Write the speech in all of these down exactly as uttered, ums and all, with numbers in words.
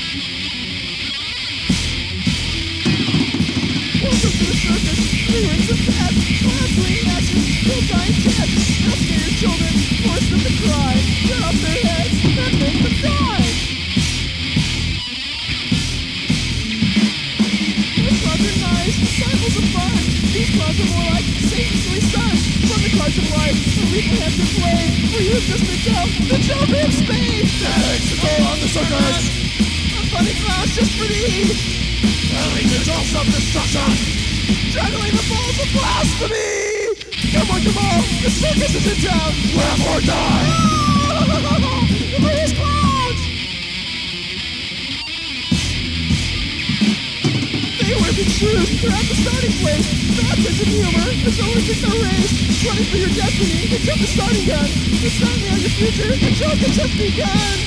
Welcome to the circus. Three rings of fat, clowns doing actions, still dying cats. Now scare your children, force them to cry. Cut off their heads and make them die. The clowns are nice, disciples of fun. These clowns are more like Satan's three sons. From the cards of life, a lethal hand to play. For you have just been dealt the Joker of Spades. Takes control on the circus. A funny clown just for thee. Having control self-destruction. Juggling the balls of blasphemy! Come on, come on! The circus is in town! Laugh or die! These clowns! They wear big shoes, they're at the starting place. Bad sense of humor, it's always in the race. Running for your destiny, it's at the starting gun. It's not near your future, the joke has just begun!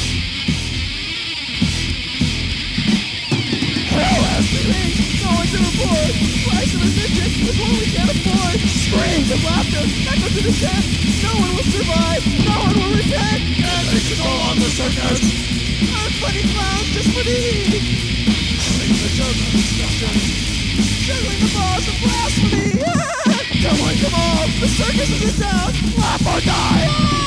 Hell has been no one to report. Price of admission is what we can't afford. Screams of laughter echo to the tent. No one will survive, no one will repent. Having control on the circus. Our funny clowns just for thee. Having the joke of destruction. Juggling the balls of blasphemy. Come on, come on! The circus is in town. Laugh or die!